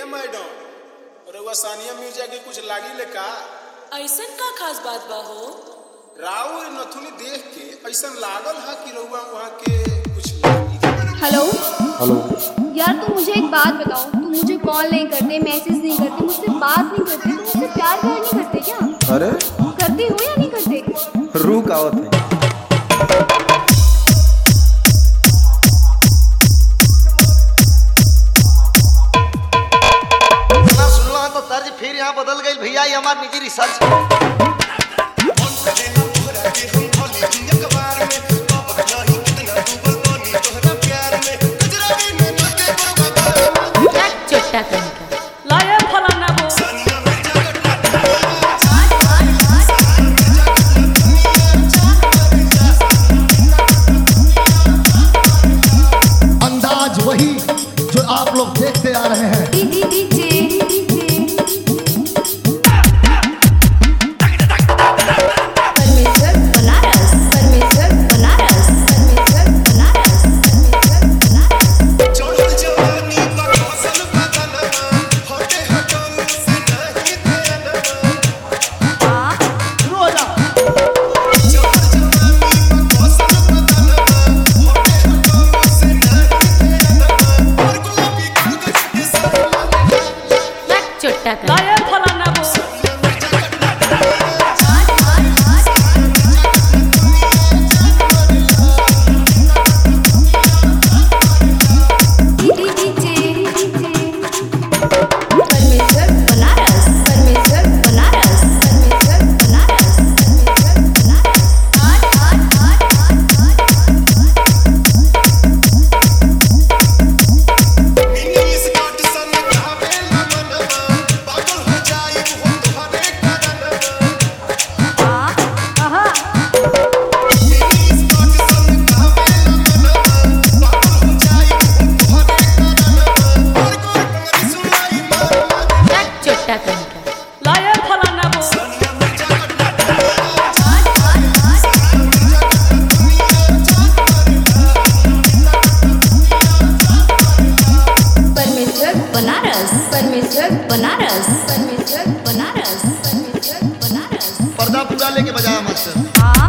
Madam रउआ सानिया मिर्जा के कुछ लागी ले का? ऐसन का खास बात बा हो? राउर नथुनी देख के ऐसन लागल है कि रउआ वहाँ के कुछ लागी। हेलो हेलो यार, तुम मुझे एक बात बताओ, तुम मुझे कॉल नहीं करते, मैसेज नहीं करते, मुझसे बात नहीं करते, तुम मुझसे प्यार नहीं करते क्या? अरे करते हो या नहीं करते? रूह का आवत है। तो तर्ज फिर यहाँ बदल गई भैया, ये हमारी निजी रिसर्च। अंदाज वही जो आप लोग देखते आ रहे हैं। बनारस पर्दा पूरा लेके बजाया मास्टर।